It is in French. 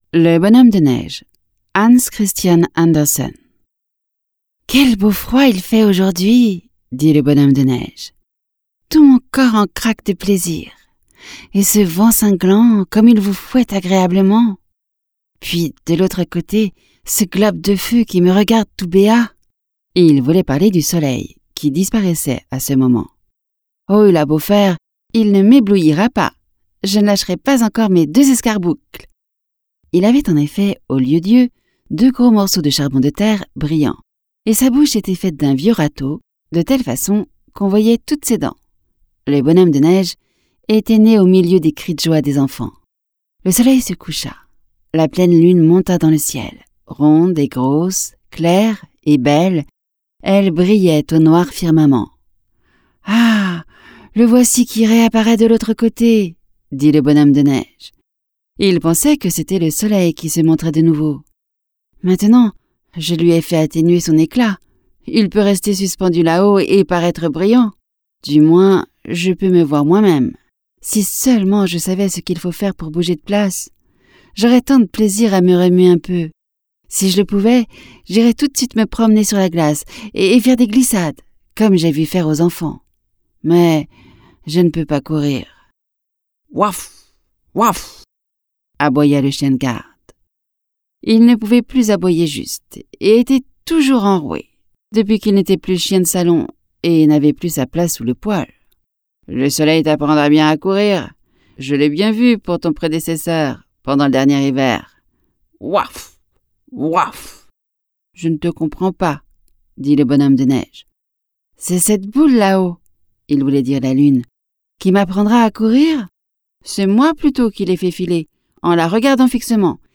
Le bonhomme de neige, Hans Christian Andersen. Quel beau froid il fait aujourd'hui, dit le bonhomme de neige. Tout mon corps en craque de plaisir. Et ce vent cinglant, comme il vous fouette agréablement. Puis, de l'autre côté, ce globe de feu qui me regarde tout béat. Et il voulait parler du soleil, qui disparaissait à ce moment. Oh, il a beau faire, il ne m'éblouira pas. Je ne lâcherai pas encore mes 2 escarboucles. Il avait en effet, au lieu d'yeux, 2 gros morceaux de charbon de terre brillants, et sa bouche était faite d'un vieux râteau, de telle façon qu'on voyait toutes ses dents. Le bonhomme de neige était né au milieu des cris de joie des enfants. Le soleil se coucha. La pleine lune monta dans le ciel. Ronde et grosse, claire et belle, elle brillait au noir firmament. « Ah, le voici qui réapparaît de l'autre côté !» dit le bonhomme de neige. Il pensait que c'était le soleil qui se montrait de nouveau. Maintenant, je lui ai fait atténuer son éclat. Il peut rester suspendu là-haut et paraître brillant. Du moins, je peux me voir moi-même. Si seulement je savais ce qu'il faut faire pour bouger de place. J'aurais tant de plaisir à me remuer un peu. Si je le pouvais, j'irais tout de suite me promener sur la glace et faire des glissades, comme j'ai vu faire aux enfants. Mais je ne peux pas courir. « Waf! Waf !» aboya le chien de garde. Il ne pouvait plus aboyer juste et était toujours enroué, depuis qu'il n'était plus chien de salon et n'avait plus sa place sous le poêle. « Le soleil t'apprendra bien à courir. Je l'ai bien vu pour ton prédécesseur pendant le dernier hiver. Waf! Waf !»« Je ne te comprends pas, » dit le bonhomme de neige. « C'est cette boule là-haut, » il voulait dire la lune, « qui m'apprendra à courir. C'est moi plutôt qui l'ai fait filer, en la regardant fixement,